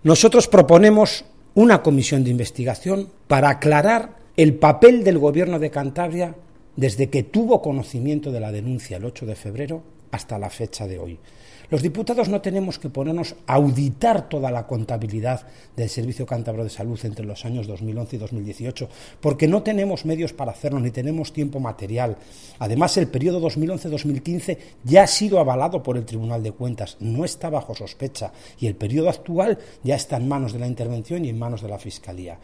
Nosotros proponemos una comisión de investigación para aclarar el papel del Gobierno de Cantabria desde que tuvo conocimiento de la denuncia el 8 de febrero hasta la fecha de hoy. Los diputados no tenemos que ponernos a auditar toda la contabilidad del Servicio Cántabro de Salud entre los años 2011 y 2018, porque no tenemos medios para hacerlo, ni tenemos tiempo material. Además, el periodo 2011-2015 ya ha sido avalado por el Tribunal de Cuentas, no está bajo sospecha, y el periodo actual ya está en manos de la Intervención y en manos de la Fiscalía.